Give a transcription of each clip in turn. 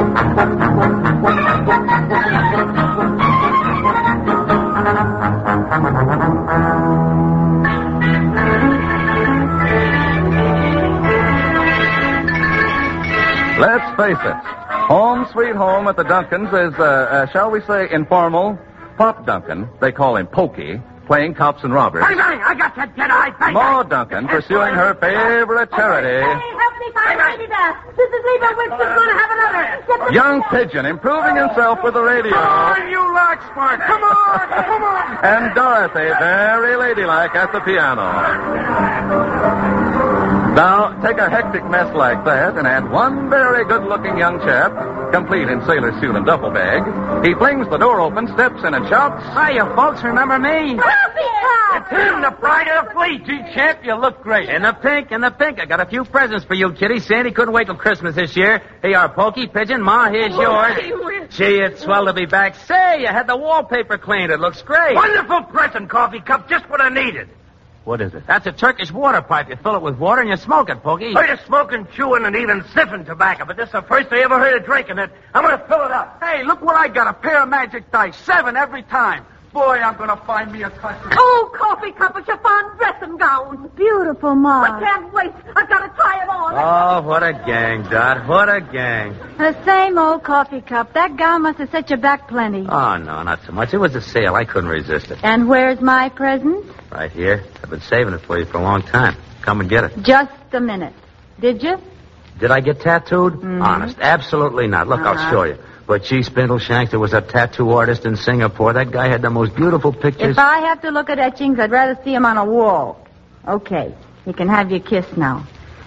Let's face it, home sweet home at the Duncans is, shall we say, informal. Pop Duncan, they call him Pokey, playing cops and robbers. Bang, bang! I got that dead-eye. Bang, Maud Duncan, pursuing her favorite charity. Hey, help me find Lady Beth. Mrs. Leibowitz is going to have another. Young Pigeon, improving himself with the radio. Come on, you lark smart. Come on, come on. And Dorothy, very ladylike at the piano. Now, take a hectic mess like that and add one very good-looking young chap, complete in sailor suit and duffel bag. He flings the door open, steps in, and shouts, Hiya, folks. Remember me? It's him, the pride of the fleet. Gee, champ, you look great. In the pink. I got a few presents for you, Kitty. Sandy couldn't wait till Christmas this year. Here you are, Pokey, Pigeon. Ma, here's yours. Gee, it's swell to be back. Say, you had the wallpaper cleaned. It looks great. Wonderful present, Coffee Cup. Just what I needed. What is it? That's a Turkish water pipe. You fill it with water and you smoke it, Pokey. Heard of smoking, chewing, and even sniffing tobacco, but this is the first I ever heard of drinking it. I'm going to fill it up. Hey, look what I got. A pair of magic dice. 7 every time. Boy, I'm going to find me a customer. Oh, Coffee Cup, it's your fine dressing gown. Beautiful, Ma. I can't wait. I've got to try it on. Oh, what a gang, Dot. What a gang. The same old Coffee Cup. That gown must have set you back plenty. Oh, no, not so much. It was a sale. I couldn't resist it. And where's my present? Right here. I've been saving it for you for a long time. Come and get it. Just a minute. Did you? Did I get tattooed? Mm-hmm. Honest. Absolutely not. Look, I'll show you. But gee, Spindleshanks, there was a tattoo artist in Singapore. That guy had the most beautiful pictures. If I have to look at etchings, I'd rather see them on a wall. Okay. You can have your kiss now.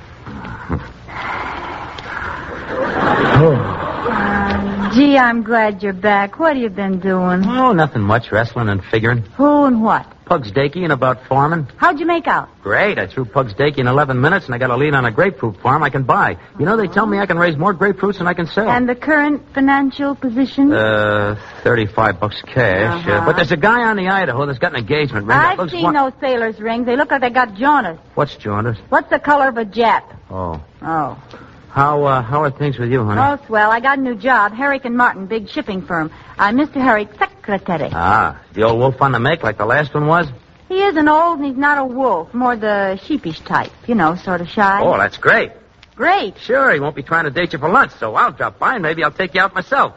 Gee, I'm glad you're back. What have you been doing? Oh, nothing much. Wrestling and figuring. Who and what? Pugs Dakey and about farming. How'd you make out? Great. I threw Pugs Dakey in 11 minutes, and I got a lead on a grapefruit farm I can buy. You know, they tell me I can raise more grapefruits than I can sell. And the current financial position? $35 cash. Uh-huh. But there's a guy on the Idaho that's got an engagement ring. I've seen those sailors' rings. They look like they got jaundice. What's jaundice? What's the color of a Jap? Oh. Oh. How are things with you, honey? Oh, swell. I got a new job. Herrick and Martin, big shipping firm. I'm Mr. Herrick's secretary. Ah, the old wolf on the make like the last one was? He isn't old and he's not a wolf. More the sheepish type. You know, sort of shy. Oh, that's great. Great. Sure, he won't be trying to date you for lunch, so I'll drop by and maybe I'll take you out myself.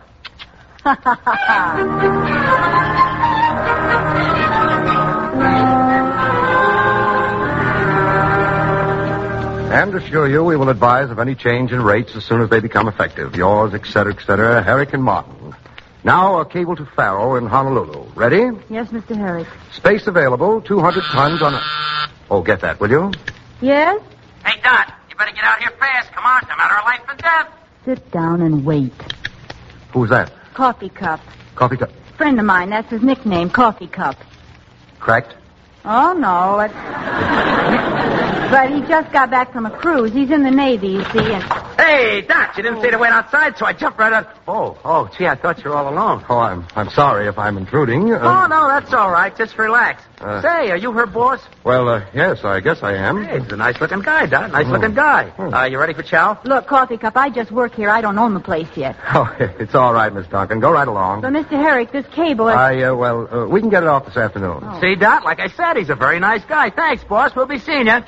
And assure you we will advise of any change in rates as soon as they become effective. Yours, etc., Herrick and Martin. Now a cable to Faro in Honolulu. Ready? Yes, Mr. Herrick. Space available, 200 tons on a... Oh, get that, will you? Yes? Hey, Dot, you better get out here fast. Come on, it's a matter of life and death. Sit down and wait. Who's that? Coffee Cup. Coffee cup. Friend of mine, that's his nickname, Coffee Cup. Cracked? Oh, no. But he just got back from a cruise. He's in the Navy, you see, and... Hey, Dot, you didn't say to wait outside, so I jumped right out. Oh, gee, I thought you were all alone. Oh, I'm sorry if I'm intruding. Oh, no, that's all right. Just relax. Say, are you her boss? Well, yes, I guess I am. Hey, he's a nice-looking guy, Dot. Nice-looking guy. You ready for chow? Look, Coffee Cup, I just work here. I don't own the place yet. Oh, it's all right, Miss Duncan. Go right along. But, Mr. Herrick, this cable... we can get it off this afternoon. Oh. See, Dot, like I said, he's a very nice guy. Thanks, boss. We'll be seeing you.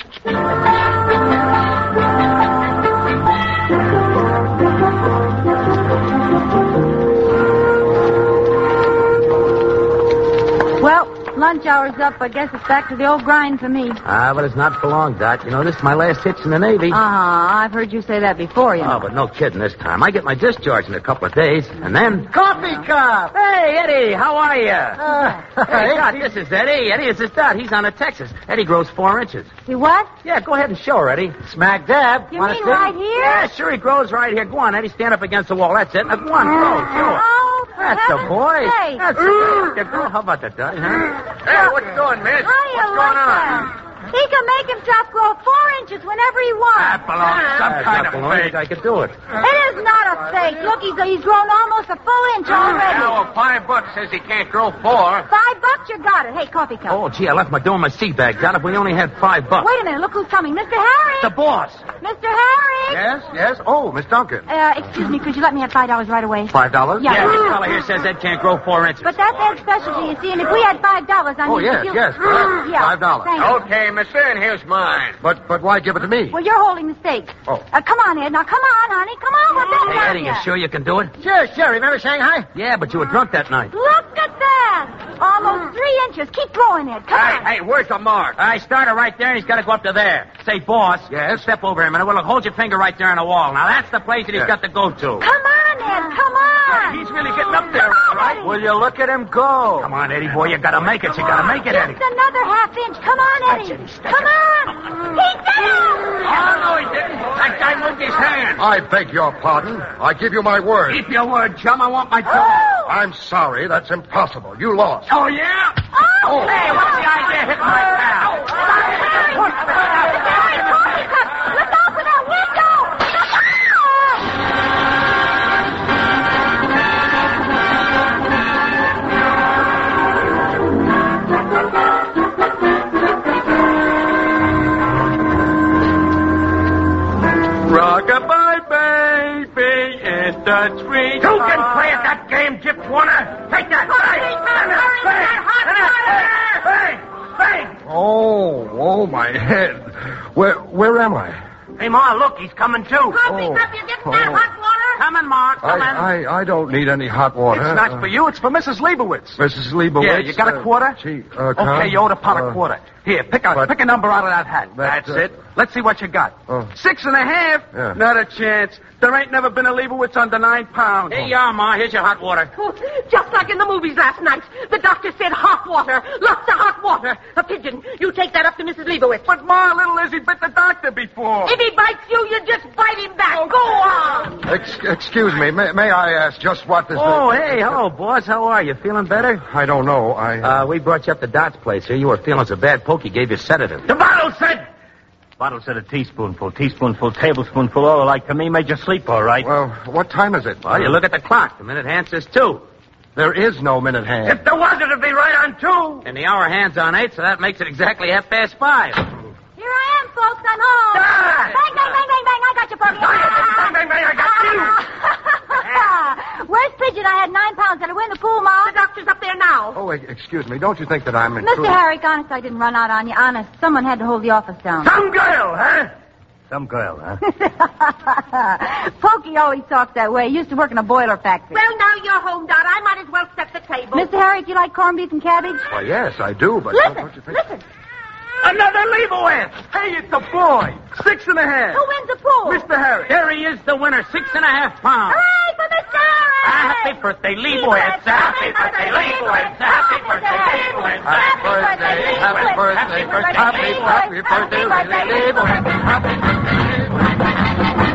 Well, lunch hour's up. I guess it's back to the old grind for me. But it's not for long, Dot. You know, this is my last hitch in the Navy. I've heard you say that before, you know. Oh, but no kidding this time. I get my discharge in a couple of days, and then... Coffee Cup! Hey, Eddie, how are you? Hey, Dot, this is Eddie. Eddie, this is Dot. He's on a Texas. Eddie grows 4 inches. He what? Yeah, go ahead and show her, Eddie. Smack dab. You mean right here? Yeah, sure, he grows right here. Go on, Eddie, stand up against the wall. That's it. Now, go on, go. Oh, for That's the heaven's boy. sake. That's the boy. How about that, Dot, huh? Hey, what's going, miss? Hiya, What's going on? He can make himself grow 4 inches whenever he wants. That belongs some kind of fake. I could do it. It is not a fake. Look, he's grown almost a full inch already. Now, $5 says he can't grow 4. $5, you got it. Hey, coffee cup. Oh, gee, I left my door in my seat bag. God, if we only had $5. Wait a minute. Look who's coming. Mr. Harry. The boss. Mr. Harry. Yes. Oh, Miss Duncan. Excuse me. Could you let me have $5 right away? $5? Yeah. Yeah, this fella here says Ed can't grow 4 inches. But that's Ed's specialty, you see. And if we had $5, I Oh, mean, yes. yeah. $5. Thank you. Okay, mister, and here's mine. But why give it to me? Well, you're holding the steak. Oh. Come on, Ed. Now, come on, honey. Come on. We're busy Hey, out Eddie, you here. sure you can do it? Sure. Remember Shanghai? Yeah, but you were drunk that night. Look at that. Almost 3 inches. Keep growing, Ed. Come on. Hey, where's the mark? I started right there, and he's got to go up to there. Say, boss. Yes? Step over him, and well, look, hold your finger right there on the wall. Now, that's the place that he's Yes. got to go to. Come on, Ed. Come on. He's really getting up there, all right. Will you look at him go? Come on, Eddie, boy, you got to make it. You got to make it, Eddie. Just another half inch. Come on, Eddie. Come on. He did it. Oh, no, he didn't. That guy moved his hand. I beg your pardon. I give you my word. Keep your word, chum. I want my job. Oh. I'm sorry. That's impossible. You lost. Oh, yeah? Oh. Hey, what's the idea of hitting my pal? Look out for that window. Rockabye, baby, in the tree. You can play at that game, Gyp Warner. Take that. Bang! Oh, my head. Where am I? Hey, Ma, look, he's coming too. Coffee cup, you get that hot water? Coming, Mark, coming. I don't need any hot water. It's not for you. It's for Mrs. Leibowitz. Mrs. Leibowitz. Yeah, you got a quarter? Okay, you owed a pot a quarter. Here, pick a number out of that hat. That's That's it. Let's see what you got. 6.5? Yeah. Not a chance. There ain't never been a Leibowitz under 9 pounds. Here you are, Ma. Here's your hot water. Just like in the movies last night. The doctor said hot water. Lots of hot water. A pigeon. You take that up to Mrs. Leibowitz. But Ma, little Lizzie bit the doctor before. If he bites you, you just bite him back. Go on. Excuse me. May I ask just what this Oh, is? hey, hello, boss. How are you? Feeling better? I don't know. We brought you up to Dot's place here. You were feeling so bad, Pokey gave you sedative. The bottle said a teaspoonful, tablespoonful, all alike to me. Made you sleep all right. Well, what time is it? Well, you look at the clock. The minute hand says 2. There is no minute hand. If there was, it'd be right on 2. And the hour hand's on 8, so that makes it exactly 5:30. Here I am, folks. I'm home. Ah! Bang, bang, bang, bang, bang. I got you, Pokey. I got Where's Pigeon? I had 9 pounds. Did I win the pool, Ma? The doctor's up there now. Oh, excuse me. Don't you think that I'm Mr. intruding? Herrick, honest, I didn't run out on you. Honest. Someone had to hold the office down. Some girl, huh? Some girl, huh? Pokey always talks that way. He used to work in a boiler factory. Well, now you're home, Dot. I might as well set the table. Mr. Herrick, you like corned beef and cabbage? Well, yes, I do, but Listen, don't you think... listen. Another Leibowitz. Hey, it's a boy. 6.5. Who wins the pool? Mr. Harry. There he is, the winner, 6.5 pounds. Hooray for Mr. Herrick! Happy birthday, Leibowitz. Happy birthday, Leibowitz. Happy birthday, Leibowitz. Happy birthday, happy birthday, happy birthday, Leibowitz. Happy birthday.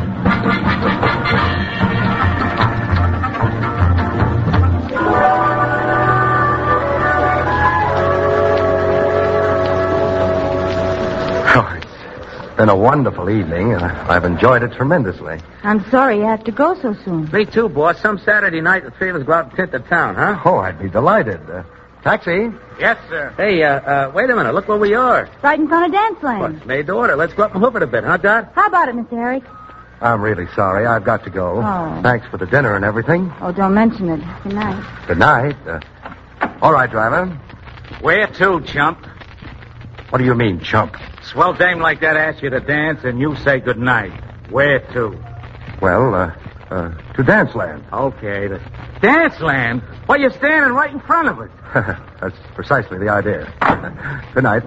Oh, it's been a wonderful evening. I've enjoyed it tremendously. I'm sorry you have to go so soon. Me too, boss. Some Saturday night, the three of us go out and tint the town, huh? Oh, I'd be delighted. Taxi? Yes, sir. Hey, wait a minute. Look where we are. Right in front of Dance Lane. What's made to order? Let's go up and hoof it a bit, huh, Dot? How about it, Mr. Herrick? I'm really sorry. I've got to go. Oh. Thanks for the dinner and everything. Oh, don't mention it. Good night. Good night. All right, driver. Where to, chump? What do you mean, chump? Swell dame like that asks you to dance, and you say good night. Where to? Well, to Dance Land. Okay, the dance land? Why, you're standing right in front of it. That's precisely the idea. Good night.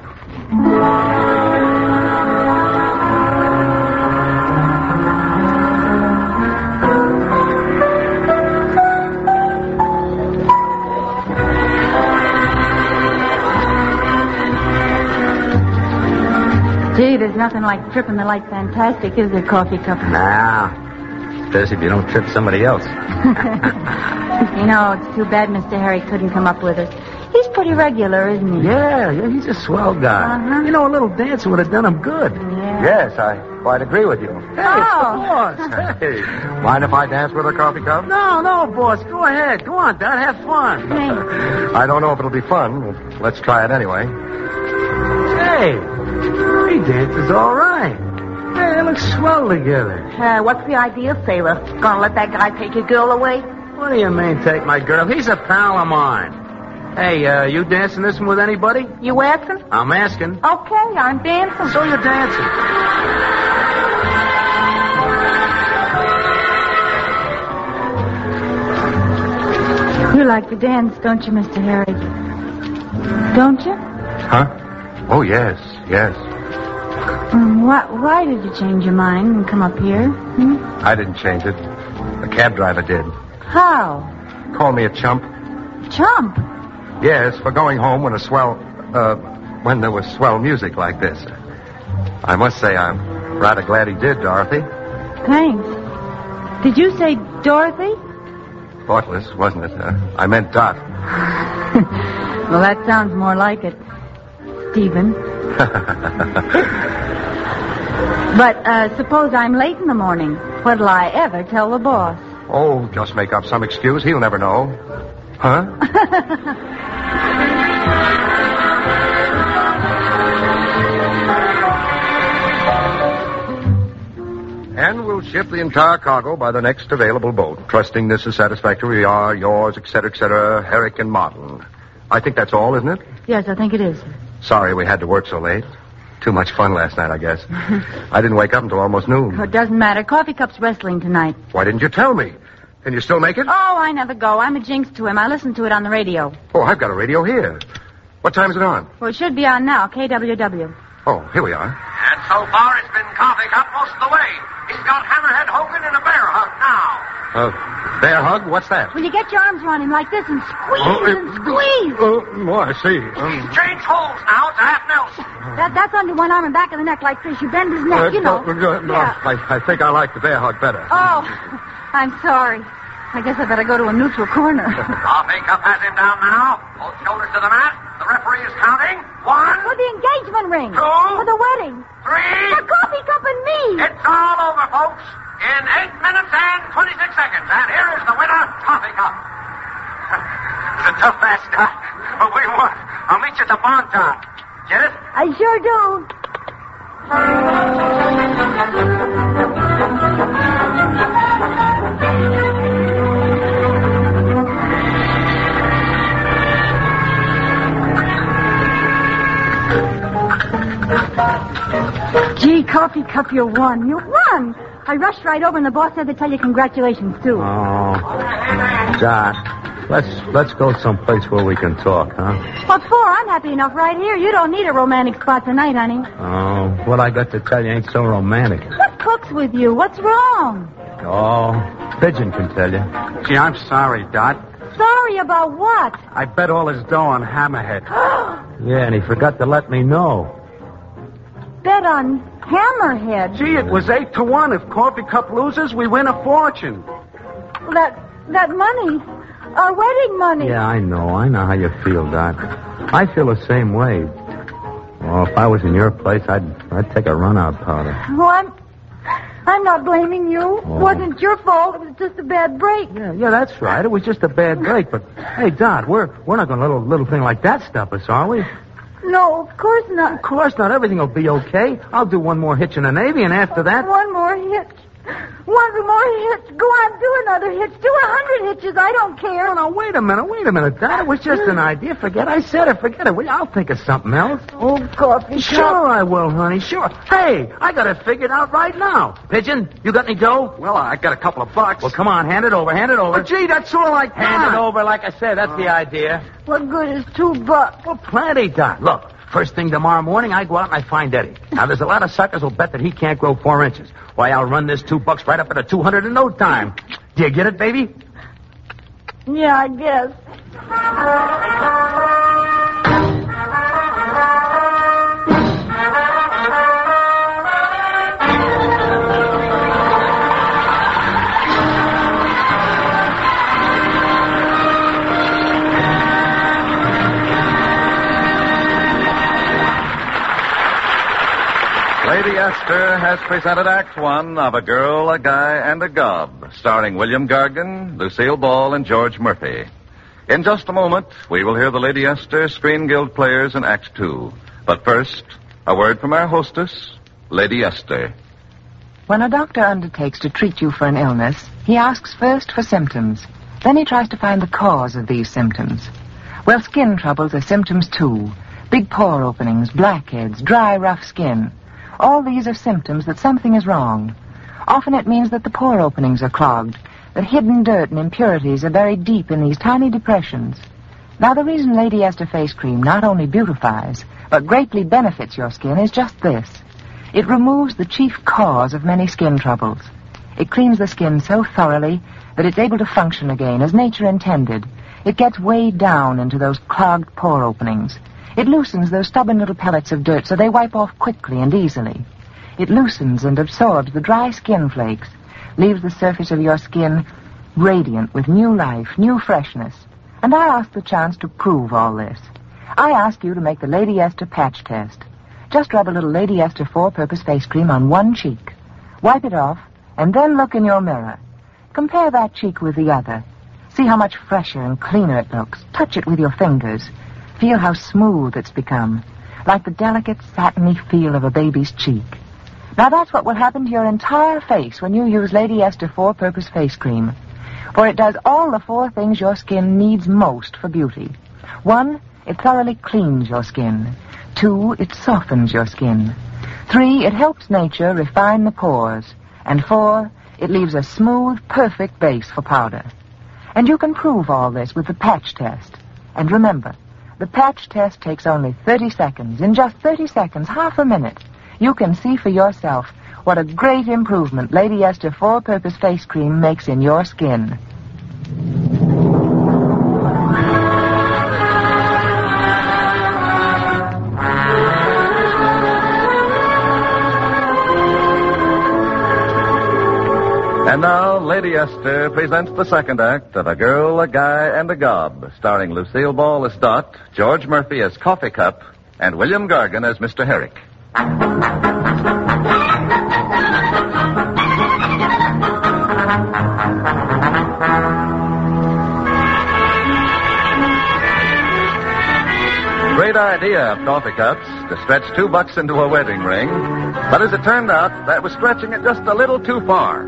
Gee, there's nothing like tripping the light fantastic, is there, Coffee Cup? Nah. Especially if you don't trip somebody else. You know, it's too bad Mr. Harry couldn't come up with us. He's pretty regular, isn't he? Yeah, he's a swell guy. Uh-huh. You know, a little dancing would have done him good. Yeah. Yes, I quite agree with you. Hey, it's the boss. Hey. Mind if I dance with a coffee cup? No, boss. Go ahead. Go on, Dad. Have fun. Hey, I don't know if it'll be fun. But let's try it anyway. Hey, he dances all right. Hey, they look swell together. What's the idea, Sailor? Gonna let that guy take your girl away? What do you mean, take my girl? He's a pal of mine. Hey, you dancing this one with anybody? You asking? I'm asking. Okay, I'm dancing. So you're dancing. you like to dance, don't you, Mr. Harry? Don't you? Huh? Oh, yes. Why did you change your mind and come up here? I didn't change it. The cab driver did. How? Called me a chump. Chump? Yes, for going home when when there was swell music like this. I must say I'm rather glad he did, Dorothy. Thanks. Did you say Dorothy? Thoughtless, wasn't it? I meant Dot. Well, that sounds more like it, Stephen. But suppose I'm late in the morning. What'll I ever tell the boss? Oh, just make up some excuse. He'll never know. Huh? And we'll ship the entire cargo by the next available boat. Trusting this is satisfactory, we are yours, etc., Herrick and Martin. I think that's all, isn't it? Yes, I think it is. Sorry we had to work so late. Too much fun last night, I guess. I didn't wake up until almost noon. Oh, it doesn't matter. Coffee Cup's wrestling tonight. Why didn't you tell me? Can you still make it? Oh, I never go. I'm a jinx to him. I listen to it on the radio. Oh, I've got a radio here. What time is it on? Well, it should be on now, KWW. Oh, here we are. And so far, it's been Coffee Cup most of the way. He's got Hammerhead Hogan in a bear hug now. Bear hug? What's that? Will you get your arms around him like this and squeeze and squeeze? Oh, I see. He's changed holds now to half Nelson. That's under one arm and back of the neck like this. You bend his neck, you know. No, Yeah. I think I like the bear hug better. Oh, I'm sorry. I guess I better go to a neutral corner. Coffee Cup has him down now. Both shoulders to the mat. The referee is counting. 1, For the engagement ring. 2, For the wedding. 3. For Coffee Cup and me. It's all over, folks. In 8 minutes and 26 seconds. And here is the winner, Coffee Cup. It's a tough match, Doc. But we won. I'll meet you at the Bon Ton. Get it? I sure do. Gee, Coffee Cup, you won. You won. I rushed right over, and the boss said to tell you congratulations, too. Oh, Dot, let's go someplace where we can talk, huh? What for? I'm happy enough right here. You don't need a romantic spot tonight, honey. Oh, what I got to tell you ain't so romantic. What cooks with you? What's wrong? Oh, Pigeon can tell you. Gee, I'm sorry, Dot. Sorry about what? I bet all his dough on Hammerhead. Yeah, and he forgot to let me know. Bet on Hammerhead. Gee, it was 8-1. If Coffee Cup loses, we win a fortune. That money, our wedding money. Yeah, I know how you feel, Dot. I feel the same way. Well, if I was in your place, I'd take a run-out powder. Well, I'm not blaming you. It wasn't your fault. It was just a bad break. Yeah, that's right. It was just a bad break. But hey, Dot, we're not going to let a little thing like that stop us, are we? No, of course not. Of course not. Everything will be okay. I'll do one more hitch in the Navy, and after that... One more hitch. One more hitch. Go on, do another hitch. Do 100 hitches. I don't care. No, wait a minute, Dot. It was just an idea. Forget I said it. Forget it. I'll think of something else. Oh, Coffee Sure I will, honey. Sure. Hey, I got it figured out right now. Pigeon, you got any dough? Well, I got a couple of bucks. Well, come on, hand it over. Oh, gee, that's all I got. Hand it over, like I said. That's the idea. What good is $2? Well, plenty, Dot. Look, first thing tomorrow morning, I go out and I find Eddie. Now, there's a lot of suckers who'll bet that he can't grow 4 inches. Why, I'll run this $2 right up at a 200 in no time. Do you get it, baby? Yeah, I guess. Astor has presented Act One of A Girl, a Guy, and a Gob, starring William Gargan, Lucille Ball, and George Murphy. In just a moment, we will hear the Lady Esther Screen Guild players in Act Two. But first, a word from our hostess, Lady Esther. When a doctor undertakes to treat you for an illness, he asks first for symptoms. Then he tries to find the cause of these symptoms. Well, skin troubles are symptoms too. Big pore openings, blackheads, dry, rough skin. All these are symptoms that something is wrong. Often it means that the pore openings are clogged, that hidden dirt and impurities are buried deep in these tiny depressions. Now, the reason Lady Esther Face Cream not only beautifies, but greatly benefits your skin is just this. It removes the chief cause of many skin troubles. It cleans the skin so thoroughly that it's able to function again as nature intended. It gets way down into those clogged pore openings. It loosens those stubborn little pellets of dirt so they wipe off quickly and easily. It loosens and absorbs the dry skin flakes, leaves the surface of your skin radiant with new life, new freshness. And I ask the chance to prove all this. I ask you to make the Lady Esther patch test. Just rub a little Lady Esther four-purpose face cream on one cheek. Wipe it off, and then look in your mirror. Compare that cheek with the other. See how much fresher and cleaner it looks. Touch it with your fingers. Feel how smooth it's become, like the delicate, satiny feel of a baby's cheek. Now that's what will happen to your entire face when you use Lady Esther four-purpose face cream. For it does all the four things your skin needs most for beauty. 1, it thoroughly cleans your skin. 2, it softens your skin. 3, it helps nature refine the pores. And 4, it leaves a smooth, perfect base for powder. And you can prove all this with the patch test. And remember, the patch test takes only 30 seconds. In just 30 seconds, half a minute, you can see for yourself what a great improvement Lady Esther four-purpose face cream makes in your skin. And now, Lady Esther presents the second act of A Girl, a Guy, and a Gob, starring Lucille Ball as Dot, George Murphy as Coffee Cup, and William Gargan as Mr. Herrick. Great idea of Coffee Cups to stretch $2 into a wedding ring, but as it turned out, that was stretching it just a little too far.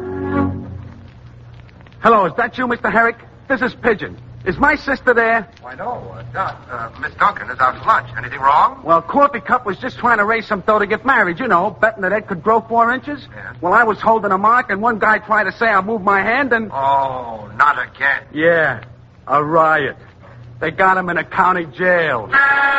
Hello, is that you, Mr. Herrick? This is Pigeon. Is my sister there? Why, no, Dot. Miss Duncan is out to lunch. Anything wrong? Well, Coffee Cup was just trying to raise some dough to get married, you know, betting that Ed could grow 4 inches. Yeah. Well, I was holding a mark, and one guy tried to say I moved my hand, and... Oh, not again. Yeah, a riot. They got him in a county jail.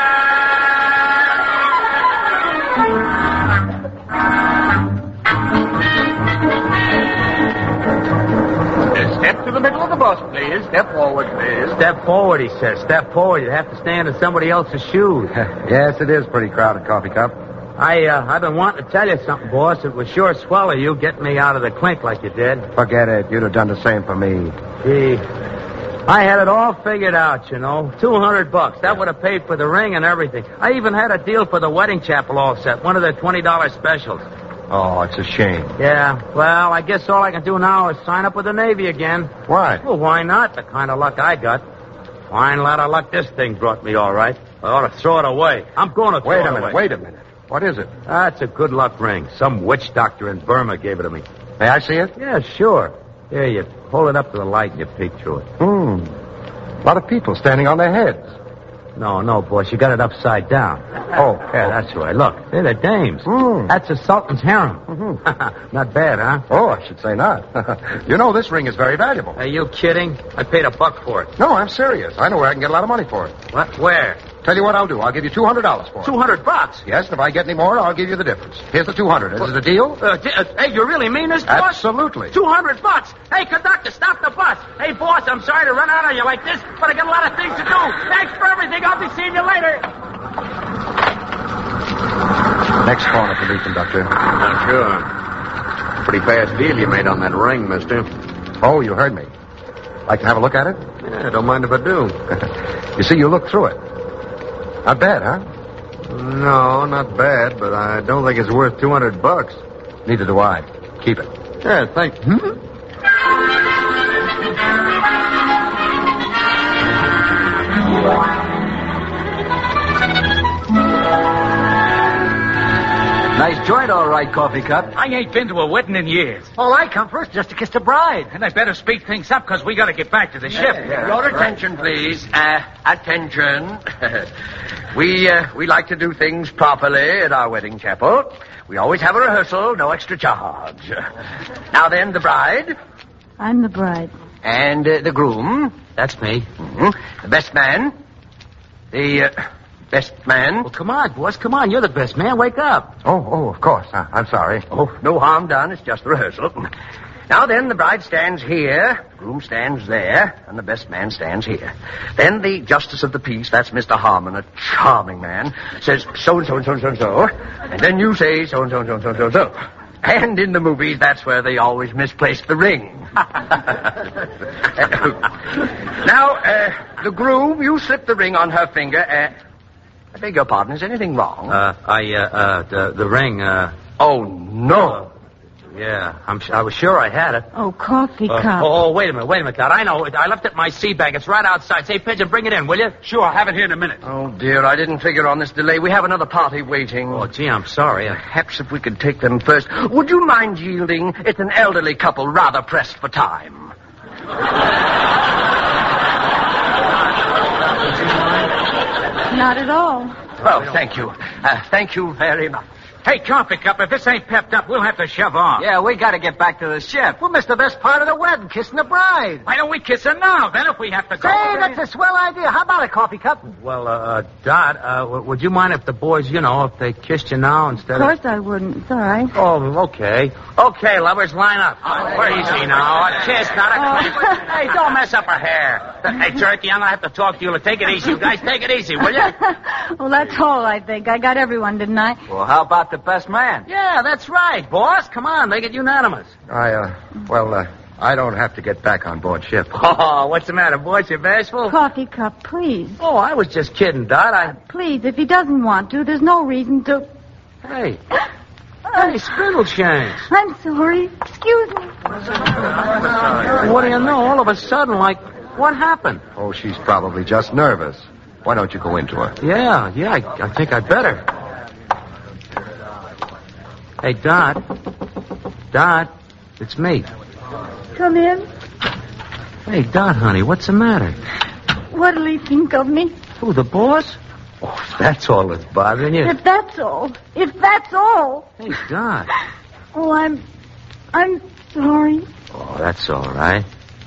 Step to the middle of the bus, please. Step forward, please. Step forward, he says. Step forward. You have to stand in somebody else's shoes. Yes, it is pretty crowded, Coffee Cup. I've been wanting to tell you something, boss. It was sure swell of you getting me out of the clink like you did. Forget it. You'd have done the same for me. Gee, I had it all figured out, you know. $200. That would have paid for the ring and everything. I even had a deal for the wedding chapel all set. One of the $20 specials. Oh, it's a shame. Yeah, well, I guess all I can do now is sign up with the Navy again. Why? Well, why not? The kind of luck I got. Fine lot of luck this thing brought me, all right. I ought to throw it away. I'm going to throw it away. Wait a minute. What is it? That's a good luck ring. Some witch doctor in Burma gave it to me. May I see it? Yeah, sure. Here, you hold it up to the light and you peek through it. A lot of people standing on their heads. No, boss. You got it upside down. Oh, yeah, that's right. Look, they're the dames. That's a sultan's harem. Not bad, huh? Oh, I should say not. You know, this ring is very valuable. Are you kidding? I paid $1 for it. No, I'm serious. I know where I can get a lot of money for it. What? Where? Tell you what I'll do. I'll give you $200 for it. $200? Yes, and if I get any more, I'll give you the difference. Here's the $200. Is it a deal? Hey, you really mean this, boss? Absolutely. $200. Hey, conductor, stop the bus. Hey, boss, I'm sorry to run out on you like this, but I got a lot of things to do. Thanks for everything. I'll be seeing you later. Next corner for me, conductor. Sure. Pretty fast deal you made on that ring, mister. Oh, you heard me. Like to have a look at it? Yeah, don't mind if I do. You see, you look through it. Not bad, huh? No, not bad, but I don't think it's worth $200. Neither do I. Keep it. Yeah, thank you. Nice joint, all right, Coffee Cup. I ain't been to a wedding in years. Well, I come first just to kiss the bride. And I better speed things up because we got to get back to the ship. Your attention, please. Attention. We like to do things properly at our wedding chapel. We always have a rehearsal, no extra charge. Now then, the bride. I'm the bride. And the groom. That's me. The best man. The best man. Well, come on, boss. Come on. You're the best man. Wake up. Oh, of course. I'm sorry. Oh, no harm done. It's just a rehearsal. Now then, the bride stands here, the groom stands there, and the best man stands here. Then the justice of the peace, that's Mr. Harmon, a charming man, says so-and-so and so-and-so and so, and then you say so-and-so and so-and-so and so-and-so. And in the movies, that's where they always misplace the ring. Now, the groom, you slip the ring on her finger. I beg your pardon, is anything wrong? The ring, Oh, no. Yeah, I was sure I had it. Oh, Coffee Cup. Wait a minute, Dot. I know. I left it in my sea bag. It's right outside. Say, Pigeon, bring it in, will you? Sure, I'll have it here in a minute. Oh, dear, I didn't figure on this delay. We have another party waiting. Oh, gee, I'm sorry. Perhaps if we could take them first. Would you mind yielding? It's an elderly couple rather pressed for time. Not at all. Well, thank you. Thank you very much. Hey, Coffee Cup, if this ain't pepped up, we'll have to shove off. Yeah, we got to get back to the ship. We'll miss the best part of the wedding, kissing the bride. Why don't we kiss her now, then, if we have to go? Say, that's a swell idea. How about it, Coffee Cup? Well, Dot, would you mind if the boys, if they kissed you now instead Of course I wouldn't. It's all right. Oh, okay. Okay, lovers, line up. We're easy now. A kiss, not a kiss. Hey, don't mess up her hair. Hey, Turkey, I'm going to have to talk to you. Take it easy, you guys. Take it easy, will you? Well, that's all, I think. I got everyone, didn't I? Well, how about the best man? Yeah, that's right, boss. Come on, make it unanimous. I don't have to get back on board ship. Oh, what's the matter, boys? You bashful? Coffee Cup, please. Oh, I was just kidding, Dot. Please, if he doesn't want to, there's no reason to... Hey. Hey, spindle shanks. I'm sorry. Excuse me. What do you know? All of a sudden, what happened? Oh, she's probably just nervous. Why don't you go into her? Yeah, I think I'd better. Hey, Dot, it's me. Come in. Hey, Dot, honey, what's the matter? What'll he think of me? Who, the boss? Oh, if that's all that's bothering you. If that's all. Hey, Dot. Oh, I'm sorry. Oh, that's all right.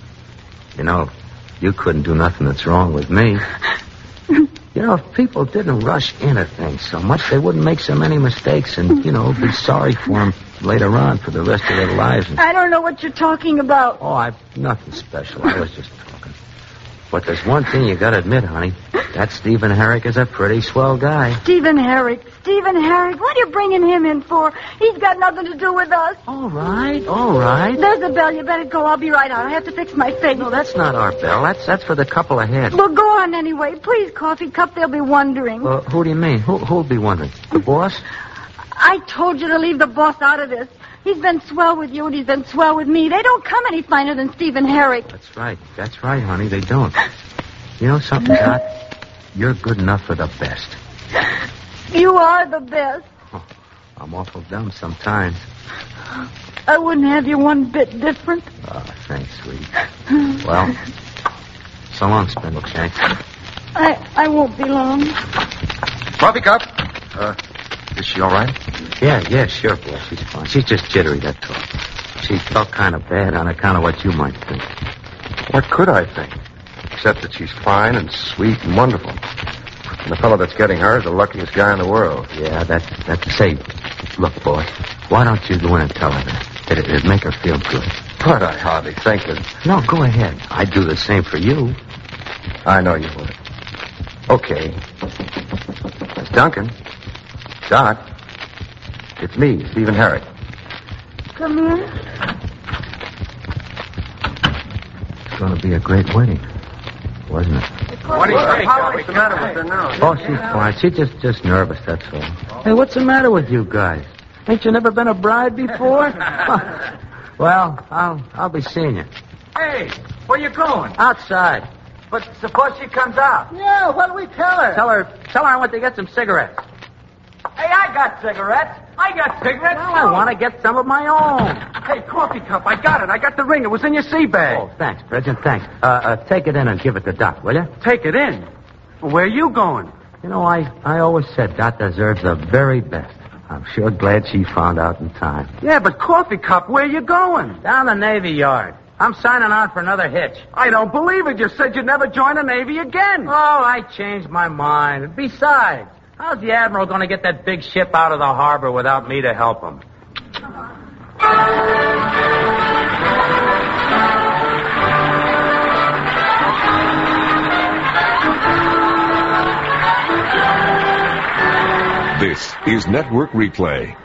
You couldn't do nothing that's wrong with me. If people didn't rush into things so much, they wouldn't make so many mistakes and, be sorry for them later on for the rest of their lives. I don't know what you're talking about. Oh, nothing special. I was just talking. But there's one thing you gotta admit, honey. That Stephen Herrick is a pretty swell guy. Stephen Herrick? What are you bringing him in for? He's got nothing to do with us. All right. There's the bell. You better go. I'll be right out. I have to fix my face. No, that's not our bell. That's for the couple ahead. Well, go on anyway. Please, Coffee Cup. They'll be wondering. Who do you mean? Who'll be wondering? The boss? I told you to leave the boss out of this. He's been swell with you and he's been swell with me. They don't come any finer than Stephen Herrick. That's right, honey. They don't. You know something, Dot? You're good enough for the best. You are the best. Oh, I'm awful dumb sometimes. I wouldn't have you one bit different. Oh, thanks, sweetie. Well, so long, Spindle Shanks. I won't be long. Coffee Cup. Is she all right? Yeah, sure, boss. She's fine. She's just jittery, that's all. She felt kind of bad on account of what you might think. What could I think? Except that she's fine and sweet and wonderful. And the fellow that's getting her is the luckiest guy in the world. Yeah, that's say, look, boss, why don't you go in and tell her that? It'd make her feel good. But I hardly think it. No, go ahead. I'd do the same for you. I know you would. Okay. That's Duncan. Dot. It's me, Stephen Herrick. Come in. It's going to be a great wedding. wasn't it? What do you think? What's the matter with her now? Oh, she's fine. She's just nervous, that's all. Hey, what's the matter with you guys? Ain't you never been a bride before? Well, I'll be seeing you. Hey, where you going? Outside. But suppose she comes out. Yeah, what do we tell her? Tell her I went to get some cigarettes. Hey, I got cigarettes. I got cigarettes. Well, I want to get some of my own. Hey, coffee cup. I got it. I got the ring. It was in your sea bag. Oh, thanks, President, thanks. Take it in and give it to Doc, will you? Take it in. Well, where are you going? You know, I always said Dot deserves the very best. I'm sure glad she found out in time. Yeah, but coffee cup, where are you going? Down the Navy Yard. I'm signing on for another hitch. I don't believe it. You said you'd never join the Navy again. Oh, I changed my mind. Besides, how's the Admiral going to get that big ship out of the harbor without me to help him? This is Network Replay.